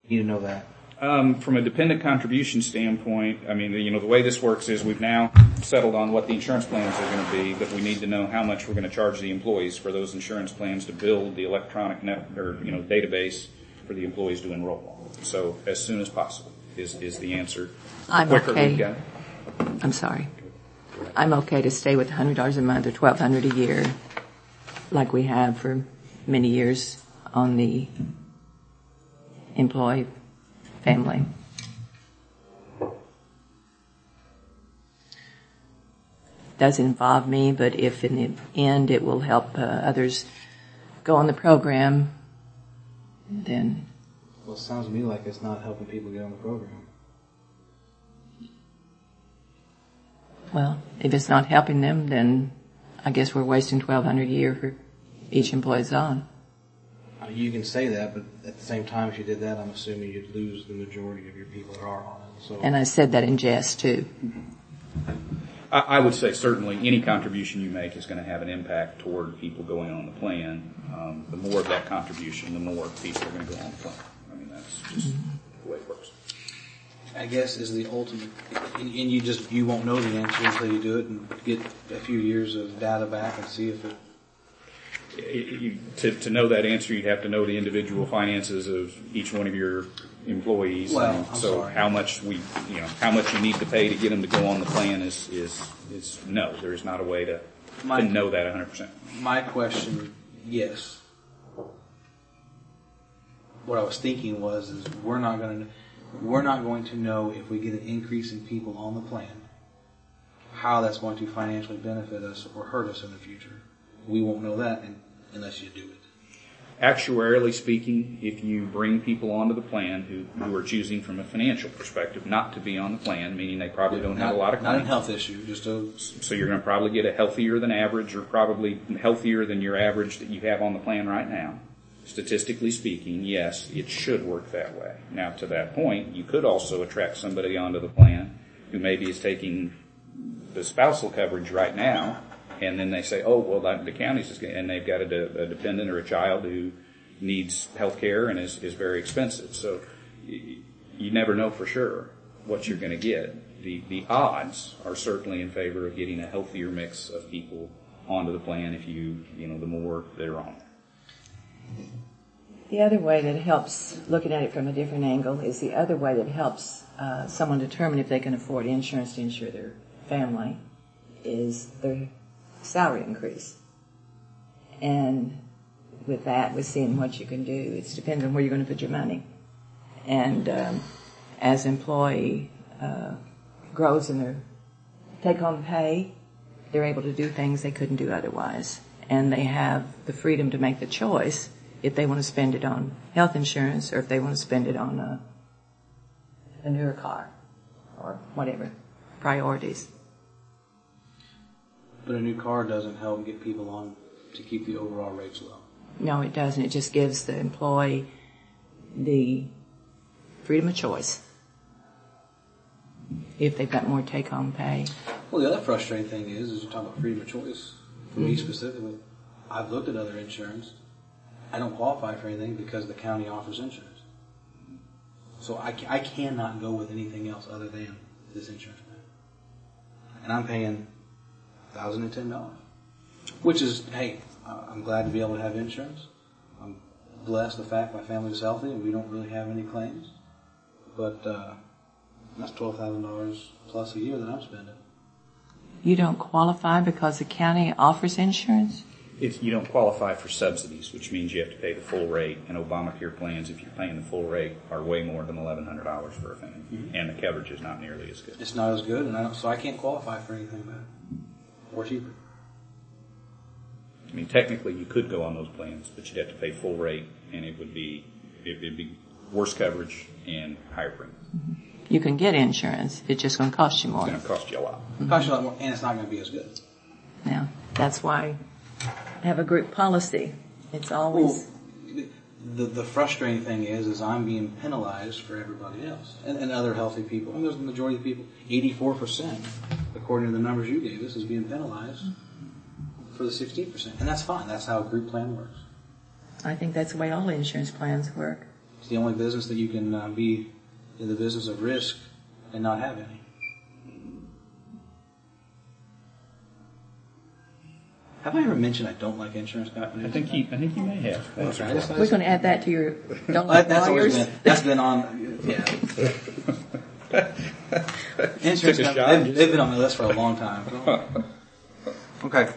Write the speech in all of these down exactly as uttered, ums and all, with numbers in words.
You know that. Um, from a dependent contribution standpoint, I mean, you know, the way this works is we've now settled on what the insurance plans are going to be, but we need to know how much we're going to charge the employees for those insurance plans to build the electronic net or, you know, database for the employees to enroll. So as soon as possible is, is the answer. I'm Quicker okay. we've got. I'm sorry. I'm okay to stay with one hundred dollars a month or twelve hundred dollars a year like we have for many years on the employee family. Doesn't involve me, but if in the end it will help uh, others go on the program, then... Well, it sounds to me like it's not helping people get on the program. Well, if it's not helping them, then I guess we're wasting twelve hundred dollars a year for each employee's on. You can say that, but at the same time, if you did that, I'm assuming you'd lose the majority of your people that are on it. So, and I said that in jest, too. I, I would say certainly any contribution you make is going to have an impact toward people going on the plan. Um, the more of that contribution, the more people are going to go on the plan. I mean, that's just mm-hmm. the way it works. I guess is the ultimate, and you just, you won't know the answer until you do it and get a few years of data back and see if it... You, to, to know that answer, you'd have to know the individual finances of each one of your employees. Well, and I'm so sorry. how much we, you know, how much you need to pay to get them to go on the plan is, is, is no. There's not a way to, my, to know that one hundred percent. My question, yes. What I was thinking was, is we're not going to, we're not going to know if we get an increase in people on the plan, how that's going to financially benefit us or hurt us in the future. We won't know that unless you do it. Actuarially speaking, if you bring people onto the plan who, who are choosing from a financial perspective not to be on the plan, meaning they probably don't not, have a lot of claims. Not a health issue, just a... So you're going to probably get a healthier than average or probably healthier than your average that you have on the plan right now. Statistically speaking, yes, it should work that way. Now, to that point, you could also attract somebody onto the plan who maybe is taking the spousal coverage right now, and then they say, oh, well, the county's just getting, and they've got a, de- a dependent or a child who needs health care and is, is very expensive. So you, you never know for sure what you're going to get. The, the odds are certainly in favor of getting a healthier mix of people onto the plan if you, you know, the more that are on there. The other way that helps, looking at it from a different angle, is the other way that helps uh, someone determine if they can afford insurance to insure their family is their salary increase. And with that, with seeing what you can do, it depends on where you're going to put your money. And um, as employee uh, grows in their take-home pay, they're able to do things they couldn't do otherwise. And they have the freedom to make the choice if they want to spend it on health insurance or if they want to spend it on a, a newer car or whatever, priorities. But a new car doesn't help get people on to keep the overall rates low. No, it doesn't. It just gives the employee the freedom of choice if they've got more take-home pay. Well, the other frustrating thing is, is you're talking about freedom of choice. For mm-hmm. me specifically, I've looked at other insurance. I don't qualify for anything because the county offers insurance. So I, I cannot go with anything else other than this insurance plan. And I'm paying one thousand ten dollars. Which is, hey, I'm glad to be able to have insurance. I'm blessed the fact my family is healthy and we don't really have any claims. But uh, that's twelve thousand dollars plus a year that I'm spending. You don't qualify because the county offers insurance? If you don't qualify for subsidies, which means you have to pay the full rate, and Obamacare plans, if you're paying the full rate, are way more than eleven hundred dollars for a family, mm-hmm. and the coverage is not nearly as good. It's not as good, and I don't, so I can't qualify for anything better or cheaper. I mean, technically, you could go on those plans, but you'd have to pay full rate, and it would be it'd be worse coverage and higher premiums. Mm-hmm. You can get insurance; it's just going to cost you more. It's going to cost you a lot. Mm-hmm. Cost you a lot more, and it's not going to be as good. Yeah, that's why. Have a group policy. It's always... Well, the, the frustrating thing is, is I'm being penalized for everybody else. And, and other healthy people. And there's the majority of people, eighty-four percent, according to the numbers you gave us, is being penalized for the sixteen percent. And that's fine. That's how a group plan works. I think that's the way all insurance plans work. It's the only business that you can uh, be in the business of risk and not have any. Have I ever mentioned I don't like insurance companies? I think you, I think you may have. Okay, I just- We're going to add that to your don't That- like that's always lawyers. been, that's been on, yeah. Insurance Took a shot. companies, they've, they've been on my list for a long time. Okay.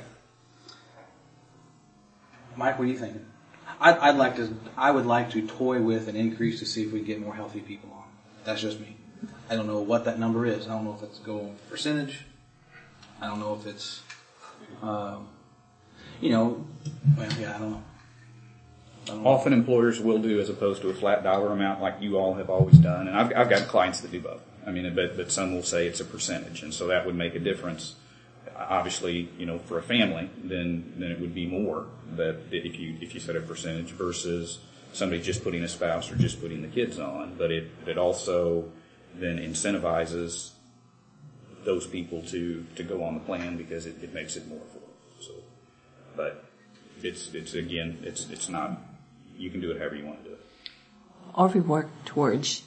Mike, what are you thinking? I'd, I'd like to, I would like to toy with an increase to see if we can get more healthy people on. That's just me. I don't know what that number is. I don't know if it's going percentage. I don't know if it's, um, you know, well, yeah, I don't know. I don't know. Often employers will do as opposed to a flat dollar amount like you all have always done. And I've, I've got clients that do both. I mean, but, but some will say it's a percentage. And so that would make a difference. Obviously, you know, for a family, then, then it would be more that if you, if you set a percentage versus somebody just putting a spouse or just putting the kids on. But it, it also then incentivizes those people to, to go on the plan because it, it makes it more affordable. So, but it's, it's again, it's, it's not, you can do it however you want to do it. Or if we work towards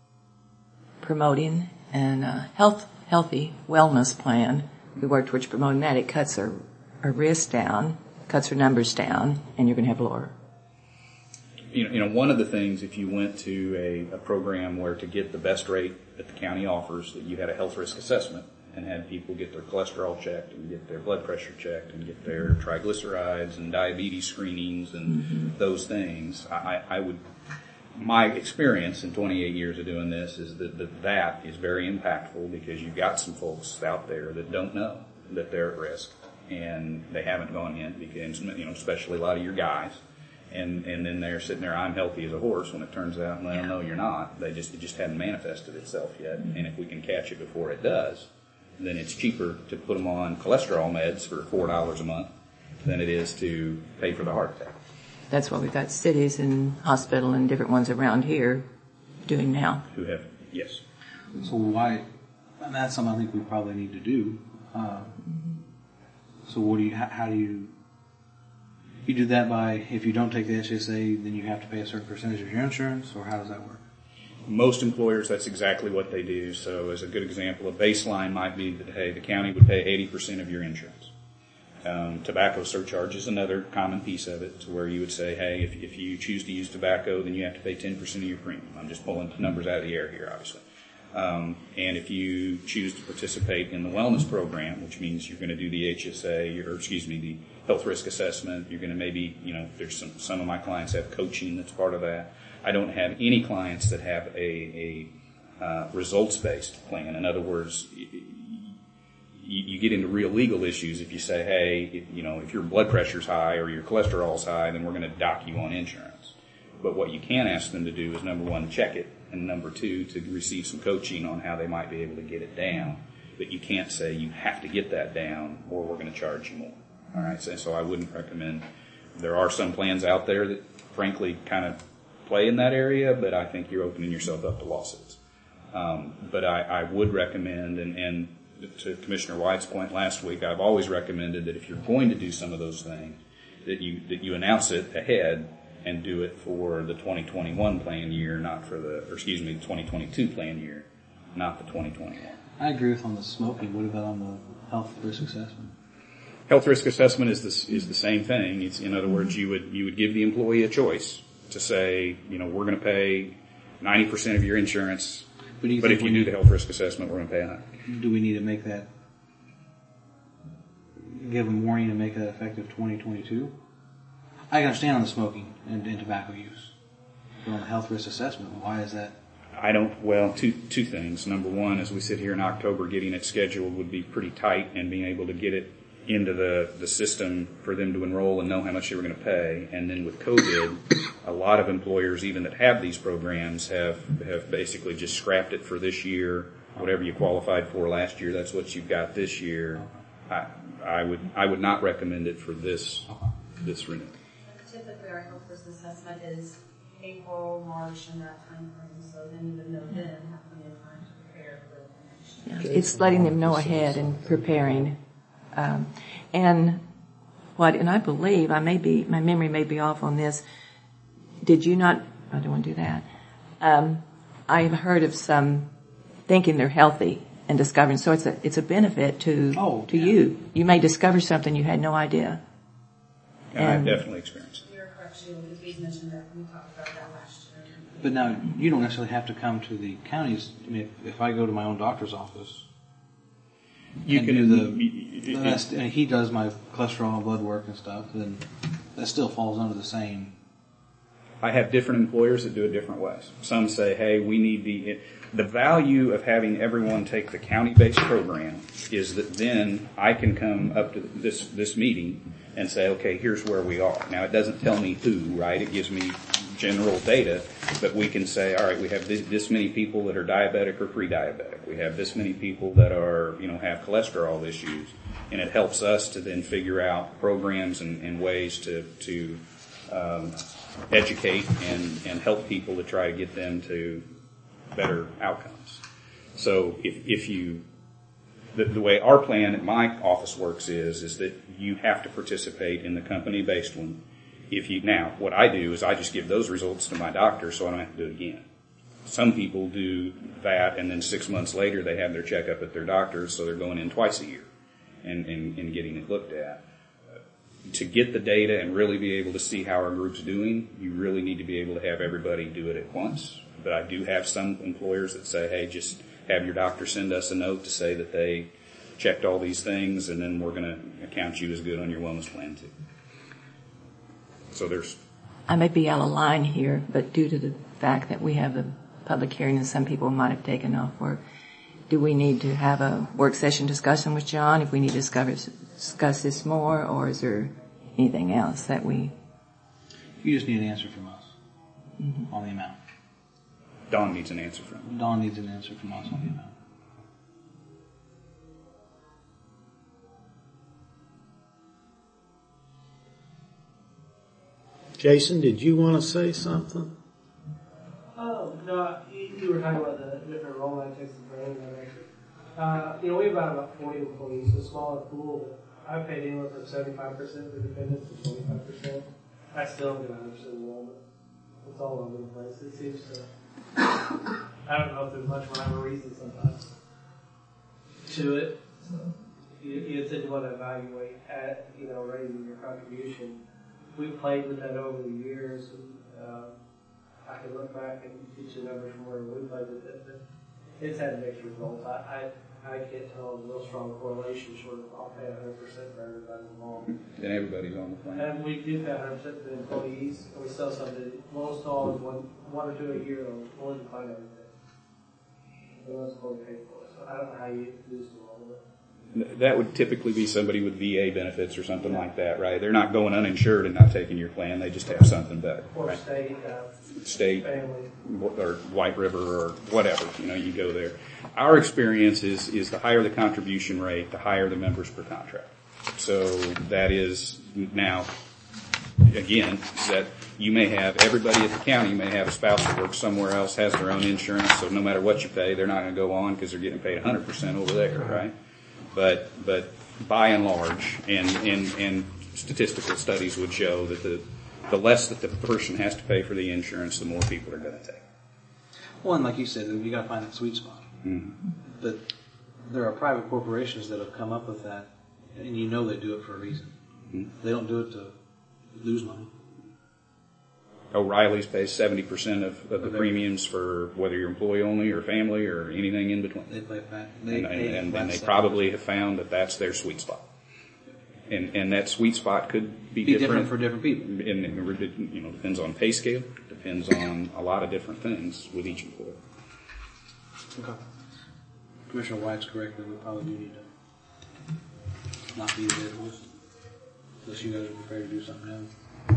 promoting an uh, health, healthy wellness plan, we work towards promoting that, it cuts our, our risk down, cuts our numbers down, and you're going to have lower. You know, you know, one of the things, if you went to a, a program where to get the best rate that the county offers, that you had a health risk assessment and had people get their cholesterol checked and get their blood pressure checked and get their triglycerides and diabetes screenings and mm-hmm. those things, I, I would, my experience in twenty-eight years of doing this is that, that that is very impactful because you've got some folks out there that don't know that they're at risk and they haven't gone in because, you know, especially a lot of your guys. And, and then they're sitting there, I'm healthy as a horse, when it turns out, well, no, you're not. They just, it just hadn't manifested itself yet. And if we can catch it before it does, then it's cheaper to put them on cholesterol meds for four dollars a month than it is to pay for the heart attack. That's what we've got cities and hospital and different ones around here doing now. Who have, yes. So why, and that's something I think we probably need to do. Uh, so what do you, how, how do you, you do that by, if you don't take the H S A, then you have to pay a certain percentage of your insurance, or how does that work? Most employers, that's exactly what they do. So as a good example, a baseline might be that, hey, the county would pay eighty percent of your insurance. Um, tobacco surcharge is another common piece of it, to where you would say, hey, if, if you choose to use tobacco, then you have to pay ten percent of your premium. I'm just pulling numbers out of the air here, obviously. Um, and if you choose to participate in the wellness program, which means you're going to do the H S A, or excuse me, the health risk assessment, you're going to maybe, you know, there's some, some of my clients have coaching that's part of that. I don't have any clients that have a, a uh, results-based plan. In other words, you, you get into real legal issues if you say, hey, if, you know, if your blood pressure's high or your cholesterol's high, then we're going to dock you on insurance. But what you can ask them to do is, number one, check it, and number two, to receive some coaching on how they might be able to get it down. But you can't say you have to get that down or we're going to charge you more. All right, so, so I wouldn't recommend. There are some plans out there that, frankly, kind of play in that area, but I think you're opening yourself up to lawsuits. Um, but I, I would recommend, and, and to Commissioner White's point last week, I've always recommended that if you're going to do some of those things, that you that you announce it ahead and do it for the twenty twenty-one plan year, not for the, or excuse me, the twenty twenty-two plan year, not the twenty twenty-one. I agree with on the smoking. What about on the health risk assessment? Health risk assessment is the, is the same thing. It's, in other words, you would, you would give the employee a choice to say, you know, we're going to pay ninety percent of your insurance, but, you but if you do the health risk assessment, we're going to pay one hundred percent. Do we need to make that, give them warning to make that effective twenty twenty-two? I can understand on the smoking and, and tobacco use. But on the health risk assessment, why is that? I don't, well, two, two things. Number one, as we sit here in October, getting it scheduled would be pretty tight, and being able to get it into the, the system for them to enroll and know how much they were going to pay. And then with COVID, a lot of employers, even that have these programs, have, have basically just scrapped it for this year. Whatever you qualified for last year, that's what you've got this year. I, I would, I would not recommend it for this, this renewal. Typically, our health risk assessment is April, March, and that time frame, so then even know then have plenty of time to prepare for the next year. Yeah. It's letting them know ahead and preparing. Um, and what, and I believe, I may be, my memory may be off on this, did you not, I don't want to do that, Um, I've heard of some thinking they're healthy and discovering, so it's a it's a benefit to Oh, to yeah. you. You may discover something you had no idea. And I've And- definitely experienced it. You're correct, Sheila, because we mentioned that, we talked about that last year. But now, you don't necessarily have to come to the counties. I mean, if, if I go to my own doctor's office, You and can do the, y- y- that's, and he does my cholesterol and blood work and stuff, then that still falls under the same. I have different employers that do it different ways. Some say, hey, we need the, the value of having everyone take the county-based program is that then I can come up to this, this meeting and say, okay, here's where we are. Now, it doesn't tell me who, right? It gives me general data, but we can say, all right, we have this, this many people that are diabetic or pre-diabetic. We have this many people that are, you know, have cholesterol issues. And it helps us to then figure out programs and, and ways to, to, um, educate and, and help people to try to get them to better outcomes. So if, if you, the, the way our plan at my office works is, is that you have to participate in the company-based one. If you, now, what I do is I just give those results to my doctor so I don't have to do it again. Some people do that and then six months later they have their checkup at their doctor's, so they're going in twice a year and, and, and getting it looked at. To get the data and really be able to see how our group's doing, you really need to be able to have everybody do it at once. But I do have some employers that say, hey, just have your doctor send us a note to say that they checked all these things, and then we're going to count you as good on your wellness plan too. So there's... I may be out of line here, but due to the fact that we have a public hearing and some people might have taken off work, do we need to have a work session discussion with John if we need to discuss, discuss this more, or is there anything else that we... You just need an answer from us mm-hmm. on the amount. Dawn needs an answer from you. Dawn needs an answer from us on the amount. Jason, did you want to say something? Oh, no, you, you were talking about the different role that takes the brain. Uh, you know, we have about, about forty employees, so a smaller pool, but I paid anywhere from seventy-five percent for dependents to twenty-five percent. I still don't get one hundred percent enrollment. It's all over the place. It seems to, I don't know if there's much rhyme or reason sometimes to it. So you, you said you want to evaluate at, you know, raising your contribution. We've played with that over the years, and uh, I can look back and teach you numbers from where we played with it, but it's had mixed results. I, I, I can't tell a real strong correlation short of I'll pay one hundred percent for everybody involved. Then everybody's on the plan. And we do pay one hundred percent for the employees, and we sell something. Most all is one, one or two a year, or more than find everything. And that's what we pay for. So I don't know how you lose them all of it. That would typically be somebody with V A benefits or something like that, right? They're not going uninsured and not taking your plan. They just have something better. Or Right? state, uh, State family. or White River or whatever, you know, you go there. Our experience is, is the higher the contribution rate, the higher the members per contract. So that is now, again, that you may have, everybody at the county may have a spouse that works somewhere else, has their own insurance, so no matter what you pay, they're not going to go on because they're getting paid one hundred percent over there, right? But, but by and large, and, and, and statistical studies would show that the, the less that the person has to pay for the insurance, the more people are going to take. Well, and like you said, you got to find that sweet spot. Mm-hmm. But there are private corporations that have come up with that, and you know they do it for a reason. Mm-hmm. They don't do it to lose money. O'Reilly's pays seventy percent of, of the Okay. premiums for whether you're employee only or family or anything in between. They play fat. They, And, they, and, and, flat and they stuff. probably have found that that's their sweet spot. And, and that sweet spot could be, be different for different people. And it, you know, depends on pay scale, depends on a lot of different things with each employer. Okay. Commissioner White's correct that we probably do need to not be the dead horse, unless you guys are prepared to do something else.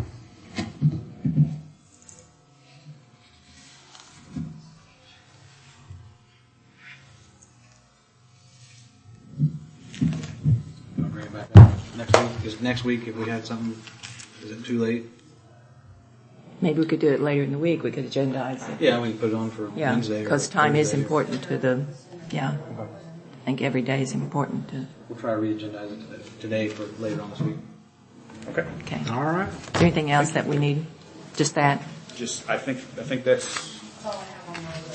I'll bring it back up next week. Because next week, if we had something, is it too late? Maybe we could do it later in the week. We could agendize it. Yeah, we can put it on for Yeah, Wednesday. or because time is Thursday or- important to the, yeah. Okay. I think every day is important to, We'll try to re-agendize it today- today for later on this week. Okay. okay. Is All right. there anything else that we need? Just that? Just, I think, I think that's That's all I have. form of